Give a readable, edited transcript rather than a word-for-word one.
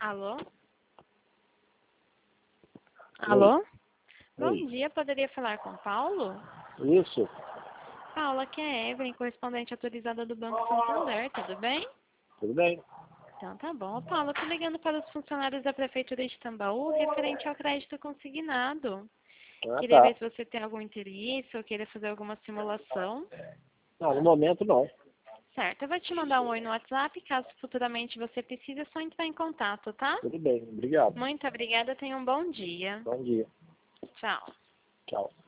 Alô? Oi. Alô? Bom Oi. dia, poderia falar com Paulo? Isso, Paulo, aqui é a Evelyn, correspondente autorizada do Banco Santander, tudo bem? tudo bem? Então tá bom. Ô, Paulo, eu tô ligando para os funcionários da Prefeitura de Tambaú referente ao crédito consignado. Ah, Queria tá. ver se você tem algum interesse ou queira fazer alguma simulação. Não, no momento não. Certo, eu vou te mandar um oi no WhatsApp, caso futuramente você precise, é só entrar em contato, tá? Tudo bem, obrigado. Muito obrigada, tenha um bom dia. Bom dia. Tchau. Tchau.